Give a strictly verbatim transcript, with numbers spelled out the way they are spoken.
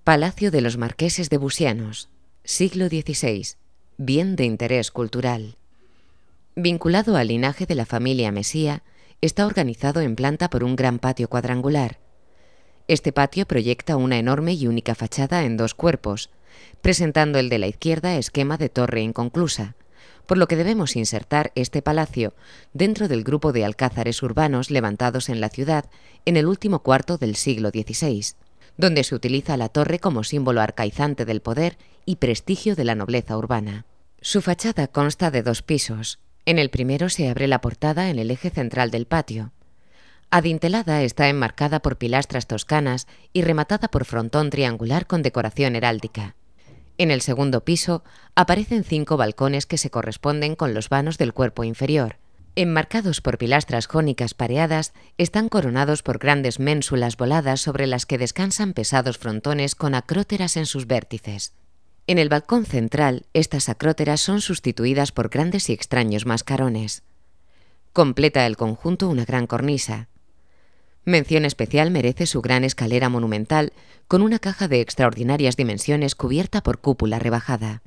Palacio de los Marqueses de Busianos, siglo dieciséis, bien de interés cultural. Vinculado al linaje de la familia Mesía, está organizado en planta por un gran patio cuadrangular. Este patio proyecta una enorme y única fachada en dos cuerpos, presentando el de la izquierda esquema de torre inconclusa, por lo que debemos insertar este palacio dentro del grupo de alcázares urbanos levantados en la ciudad en el último cuarto del siglo dieciséis, donde se utiliza la torre como símbolo arcaizante del poder y prestigio de la nobleza urbana. Su fachada consta de dos pisos. En el primero se abre la portada en el eje central del patio. Adintelada, está enmarcada por pilastras toscanas y rematada por frontón triangular con decoración heráldica. En el segundo piso aparecen cinco balcones que se corresponden con los vanos del cuerpo inferior. Enmarcados por pilastras jónicas pareadas, están coronados por grandes ménsulas voladas sobre las que descansan pesados frontones con acróteras en sus vértices. En el balcón central, estas acróteras son sustituidas por grandes y extraños mascarones. Completa el conjunto una gran cornisa. Mención especial merece su gran escalera monumental, con una caja de extraordinarias dimensiones cubierta por cúpula rebajada.